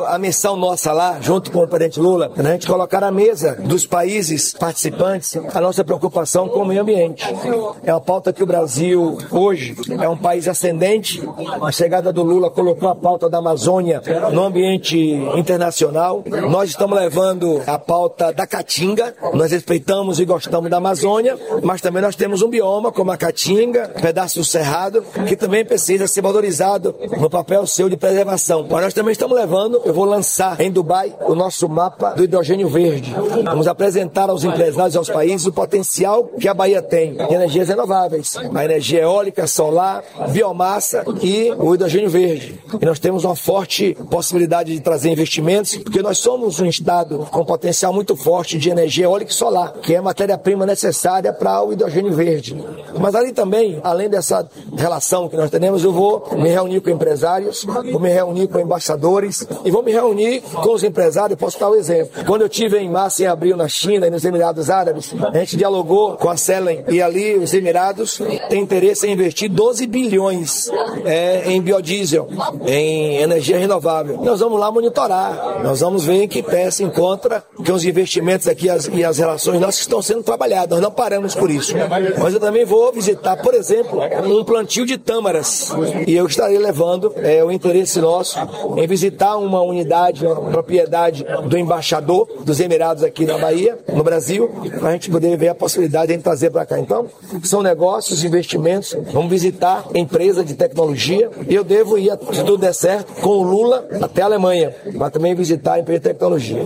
A missão nossa lá, junto com o presidente Lula, é a gente colocar na mesa dos países participantes a nossa preocupação com o meio ambiente. É uma pauta que o Brasil, hoje, é um país ascendente. A chegada do Lula colocou a pauta da Amazônia no ambiente internacional. Nós estamos levando a pauta da Caatinga. Nós respeitamos e gostamos da Amazônia, mas também nós temos um bioma como a Caatinga, pedaço do Cerrado, que também precisa ser valorizado no papel seu de preservação. Mas nós também estamos levando, eu vou lançar em Dubai o nosso mapa do hidrogênio verde. Vamos apresentar aos empresários e aos países o potencial que a Bahia tem de energias renováveis, a energia eólica, solar, biomassa e o hidrogênio verde. E nós temos uma forte possibilidade de trazer investimentos, porque nós somos um estado com potencial muito forte de energia eólica e solar, que é a matéria-prima necessária para o hidrogênio verde. Mas ali também, além dessa relação que nós temos, eu vou me reunir com empresários, vou me reunir com embaixadores e vou me reunir com os empresários. Posso dar um exemplo. Quando eu estive em março e abril na China e nos Emirados Árabes, a gente dialogou com a Selen e ali os Emirados têm interesse em investir 12 bilhões em biodiesel, em energia renovável. Nós vamos lá monitorar, nós vamos ver em que pé se encontra, que os investimentos aqui e as relações nossas estão sendo trabalhadas. Nós não paramos por isso. Mas eu também vou visitar, por exemplo, um plantio de tâmaras. E eu estarei levando o interesse nosso em visitar uma unidade, uma propriedade do embaixador dos Emirados aqui na Bahia, no Brasil, para a gente poder ver a possibilidade de trazer para cá. Então, são negócios, investimentos. Vamos visitar empresa de tecnologia. E eu devo ir, se tudo der certo, com o Lula até a Alemanha, para também visitar a empresa de tecnologia.